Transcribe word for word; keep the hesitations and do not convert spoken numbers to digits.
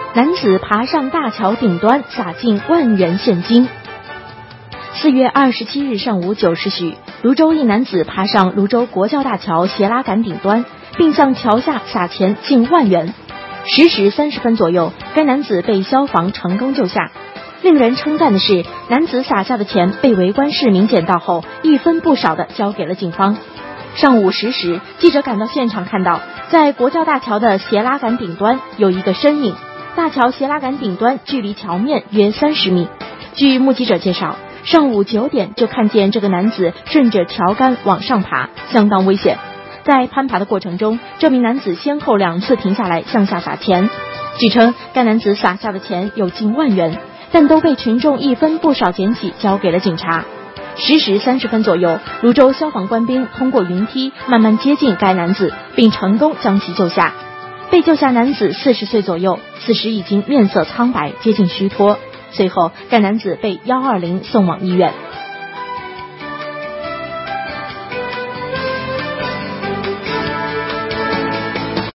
男子爬上大桥顶端撒进万元现金。四月二十七日上午九时许，泸州一男子爬上泸州国教大桥斜拉杆顶端，并向桥下撒钱近万元。十时三十分左右，该男子被消防成功救下。令人称赞的是，男子撒下的钱被围观市民捡到后，一分不少地交给了警方。上午十时，记者赶到现场，看到在国教大桥的斜拉杆顶端有一个身影，大桥斜拉杆顶端距离桥面约三十米。据目击者介绍，上午九点就看见这个男子顺着桥杆往上爬，相当危险。在攀爬的过程中，这名男子先后两次停下来向下撒钱。据称，该男子撒下的钱有近万元，但都被群众一分不少捡起，交给了警察。十时三十分左右，泸州消防官兵通过云梯慢慢接近该男子，并成功将其救下。被救下男子四十岁左右，此时已经面色苍白，接近虚脱。随后，该男子被一二零送往医院。